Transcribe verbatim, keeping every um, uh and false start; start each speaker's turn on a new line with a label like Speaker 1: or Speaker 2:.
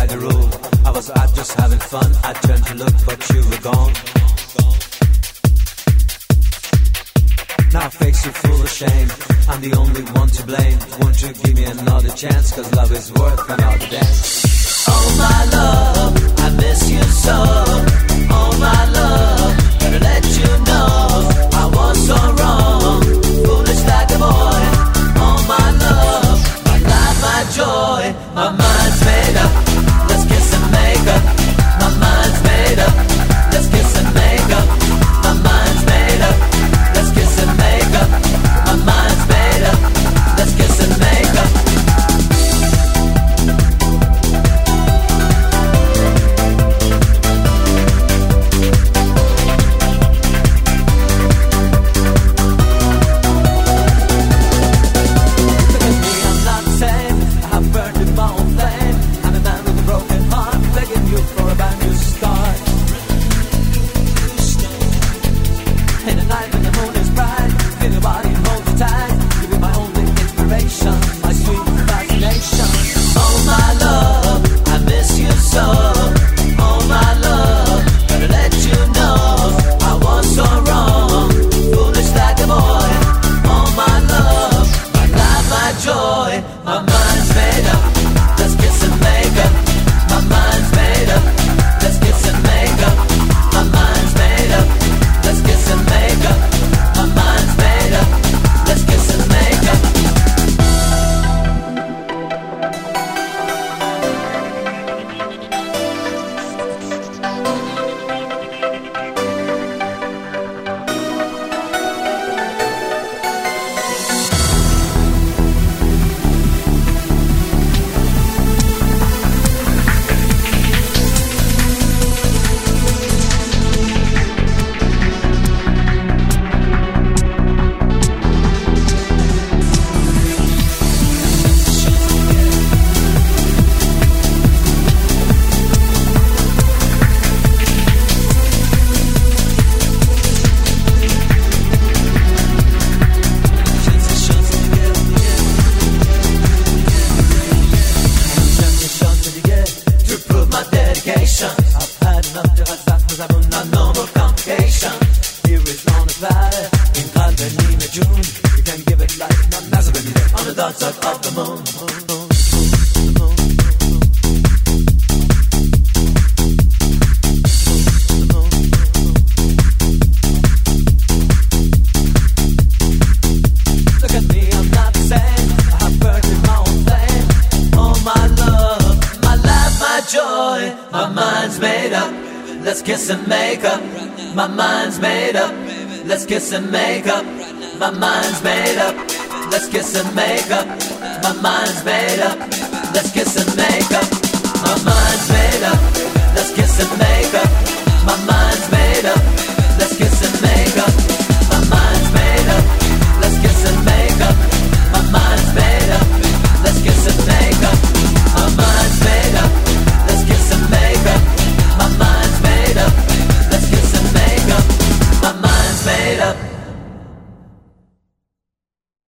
Speaker 1: the rule. I was out just having fun. I turned to look, but you were gone. Now I face you full of shame. I'm the only one to blame. Won't you give me another chance? Cause love is worth another dance. Oh my love, I miss you so. Oh my love, gotta let you know I was so wrong, foolish like a boy. Oh my love, my life, my joy. My mind's made up, let's kiss and make up. My mind's made up, let's kiss and make up. My mind's made up, let's kiss and make up. My mind's made up, let's kiss and make up. Let's kiss and make up. My mind's made up. Let's kiss and make up. My mind's made up. Let's kiss and make up. My mind's made up. Let's kiss and make up.